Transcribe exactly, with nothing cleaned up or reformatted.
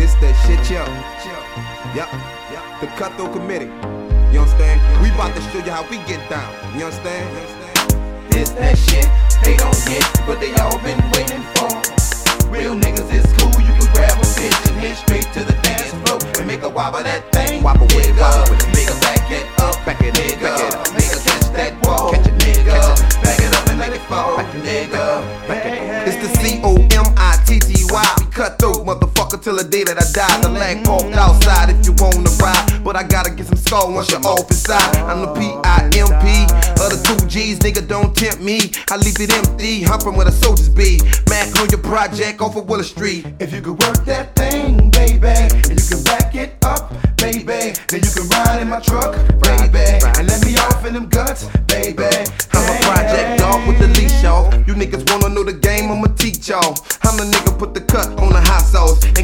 It's that shit, yo. Yep, yep. The Cutthroat Committee. You understand? We about to show you how we get down. You understand? It's that shit they don't get, but they all been waiting for. Real niggas is cool, you can grab a bitch and hit straight to the dance floor and make a wobble that thing. Wobble with it, wobble with it. Nigga, back it up, Back it up, nigga. back it up. Nigga, catch that wall, Catch it, nigga. catch it. Back it up and let it fall, Back it, nigga. back it. It's the C O M I T T Y. We cutthroat, motherfucker, till the day that I die. The lag parked outside if you wanna ride, but I gotta get some skull once you're off inside. I'm the P I M P of the two G's, nigga, don't tempt me. I leave it empty, humping where the soldiers be. Mac on your project off of Willow Street. If you could work that thing, baby, and you can back it up, baby, then you can ride in my truck